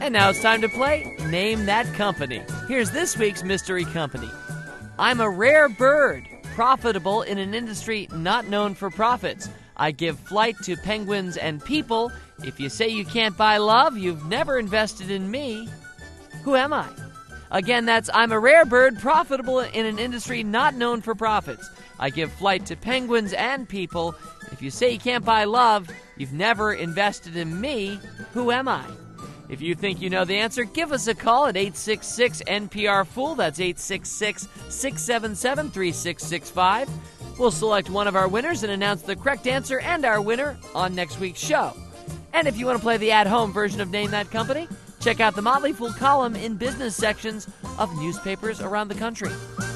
And now it's time to play Name That Company. Here's this week's mystery company. I'm a rare bird, profitable in an industry not known for profits. I give flight to penguins and people. If you say you can't buy love, you've never invested in me. Who am I? Again, that's I'm a rare bird, profitable in an industry not known for profits. I give flight to penguins and people. If you say you can't buy love, you've never invested in me. Who am I? If you think you know the answer, give us a call at 866-NPR-FOOL. That's 866-677-3665. We'll select one of our winners and announce the correct answer and our winner on next week's show. And if you want to play the at-home version of Name That Company, check out the Motley Fool column in business sections of newspapers around the country.